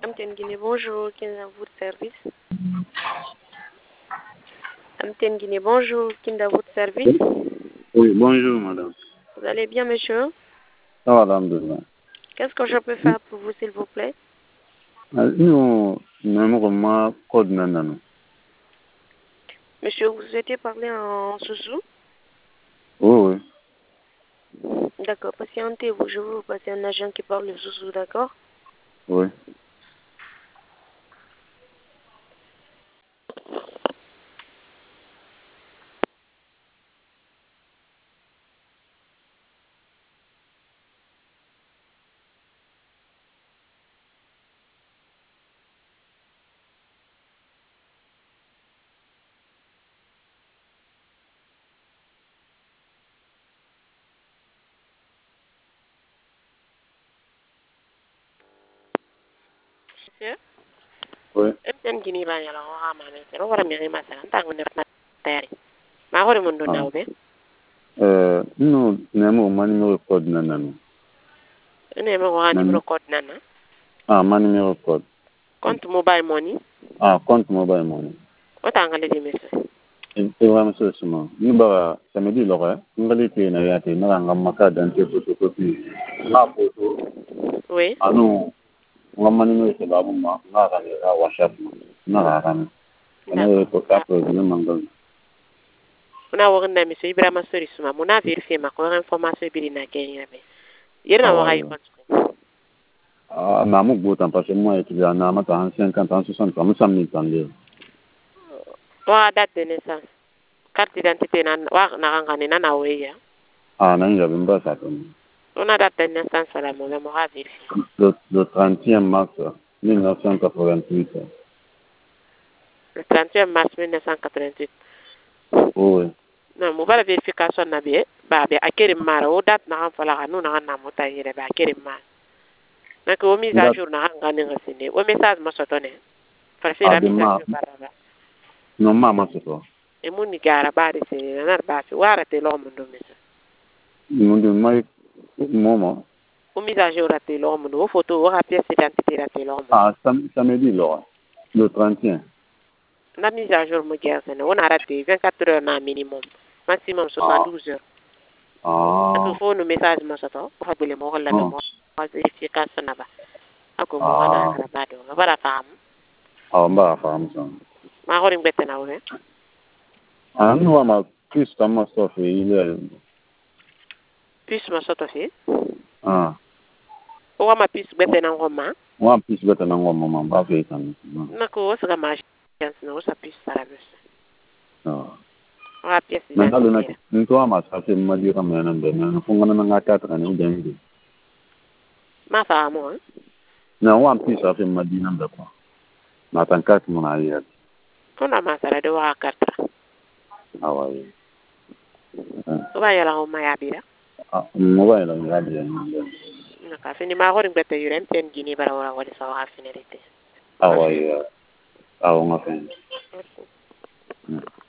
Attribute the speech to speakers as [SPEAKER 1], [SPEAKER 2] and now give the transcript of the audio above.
[SPEAKER 1] Amten Guinée, bonjour, qui est à votre service? Amten Guinée, bonjour, qui est à votre service?
[SPEAKER 2] Oui, bonjour madame.
[SPEAKER 1] Vous allez bien, monsieur?
[SPEAKER 2] Ça va, alhamdoulilah.
[SPEAKER 1] Qu'est-ce que je peux faire pour vous, s'il vous plaît?
[SPEAKER 2] Nous, nous code nanano.
[SPEAKER 1] Monsieur, vous souhaitez parler en sous-sous?
[SPEAKER 2] Oui,
[SPEAKER 1] D'accord, patientez-vous, je vais vous passer un agent qui parle le sous-sous, d'accord?
[SPEAKER 2] oui.
[SPEAKER 1] Monsieur?
[SPEAKER 2] Oui.
[SPEAKER 1] Amten Guinée, ba yala ko ha mane, pero wara mi ma sa, ntango ne ma tayari. Ma hore mun do
[SPEAKER 2] Ah.
[SPEAKER 1] nawbe.
[SPEAKER 2] Nous, nous, numéro code nanano.
[SPEAKER 1] Ene ma ko numéro code nana.
[SPEAKER 2] Ah, mon numéro code.
[SPEAKER 1] Compte mobile money.
[SPEAKER 2] Ah, compte mobile money.
[SPEAKER 1] O tangale di monsieur.
[SPEAKER 2] C'est vraiment ça, seulement. Nous, bah, ça me dit, l'oreille. Nous, allons payer, n'a rien été, nous, on a ma carte d'identité, photocopie. Ma photo.
[SPEAKER 1] Oui.
[SPEAKER 2] Ah, non. On a mon numéro, c'est là, moi. On a un WhatsApp. On a un on a un portable, nous, mangal.
[SPEAKER 1] Muna wurin da monsieur Ibrahima Sori Suma muna vérifier ma ko information biri na Kenya be. Yena wa hay kon.
[SPEAKER 2] Ah, mais moi, je parce que moi, étudiant, en 50 ans, 60 ans, nous sommes mis en lieu.
[SPEAKER 1] Wa date de naissance. Carte d'identité na wa na ngane na na weya.
[SPEAKER 2] Ah, non, j'avais pas ça.
[SPEAKER 1] On a date de naissance la mo mo ha vérifier.
[SPEAKER 2] Le 31 mars 1988.
[SPEAKER 1] Le 31 mars 1988.
[SPEAKER 2] Oui.
[SPEAKER 1] Na mo bala vérification na be ba be akere mara o date na fala no na na mo ta yire ba akere mara. Na ko mise à jour na ngane ngasine. O message mo sotone. Farsi la mise à jour baraba.
[SPEAKER 2] Non, maman, c'est pas.
[SPEAKER 1] E mun ni gara ba de se na ba fi wara te lo mo do message.
[SPEAKER 2] Mon Dieu, moi, maman.
[SPEAKER 1] O mise à jour raté l'homme, o photo, o pièce d'identité raté l'homme.
[SPEAKER 2] Ah, samedi, là. Le 31.
[SPEAKER 1] La mise à jour me guerre, on a raté 24 heures na minimum. Maximum 72 heures.
[SPEAKER 2] Ah.
[SPEAKER 1] Il faut nous message mo sato, o ha bele mo holla be mo. Wa vérification na ba. Ako mo wana rabado. Bara fam.
[SPEAKER 2] Ah, bah, femme ça.
[SPEAKER 1] Ma hori ngete na we.
[SPEAKER 2] Ah, nous, ma plus, comment ça fait, il est.
[SPEAKER 1] Plus mo sato fi.
[SPEAKER 2] Ah.
[SPEAKER 1] O wa ma plus ngete na ngoma.
[SPEAKER 2] Moi, plus, je vais te l'envoyer, maman, pas fait ça.
[SPEAKER 1] Nako o saka ma chance na o sa plus sarabes.
[SPEAKER 2] Ah.
[SPEAKER 1] O pièce
[SPEAKER 2] Maintenant,
[SPEAKER 1] d'identité.
[SPEAKER 2] nous, toi, ma ça, c'est ma dire, mais non, mais on va en avoir 4 ans, ou bien.
[SPEAKER 1] Ma fa mo.
[SPEAKER 2] Non, on plus, ça fait ma dire, non, quoi. Ma tant 4 mon arrière.
[SPEAKER 1] On a ma sara de wa carte.
[SPEAKER 2] Ah, ouais.
[SPEAKER 1] O ba yala o ma ya bira.
[SPEAKER 2] Ah, mobile, on va dire.
[SPEAKER 1] Naka fini ma hori ngete yuren ten gini bara wala wala sa ha finalité.
[SPEAKER 2] Ah, ouais. Ah, on a fait.